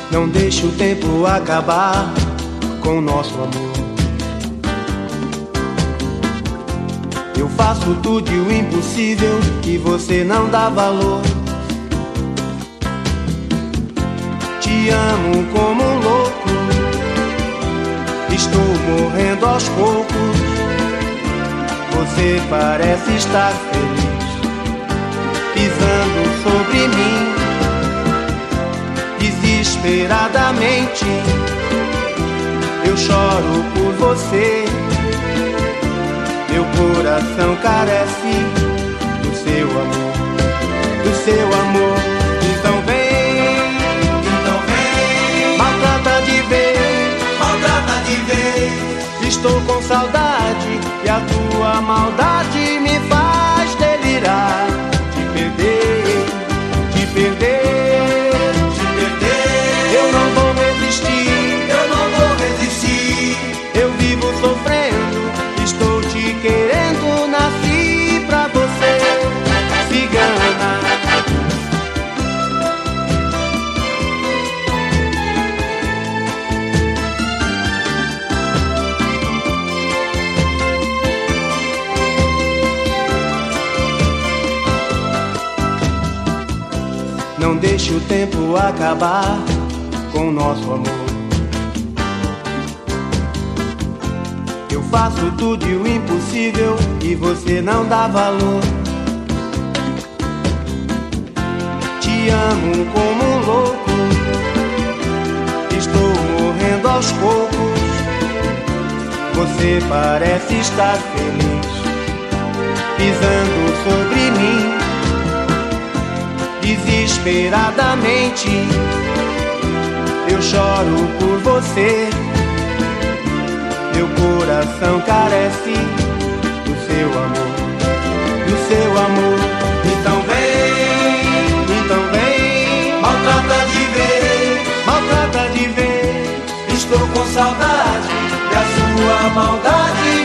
Não deixe o tempo acabar com o nosso amor. Eu faço tudo e o impossível que você não dá valor. Te amo como um louco, estou morrendo aos poucos. Você parece estar feliz, pisando sobre mim. Desesperadamente eu choro por você. Meu coração carece do seu amor, do seu amor. Então vem, maltrata de vez. Estou com saudade e a tua maldade me faz delirar. Te perder, te perder, te perder. Eu não vou resistir, eu não vou resistir. Eu vivo sofrendo, estou te querendo, nasci pra você, cigana. Não deixe o tempo acabar com o nosso amor. Eu faço tudo e o impossível e você não dá valor. Te amo como um louco, estou morrendo aos poucos. Você parece estar feliz, pisando sobre mim. Desesperadamente eu choro por você. Meu coração carece do seu amor, do seu amor. Então vem, maltrata de vez. Estou com saudade e a sua maldade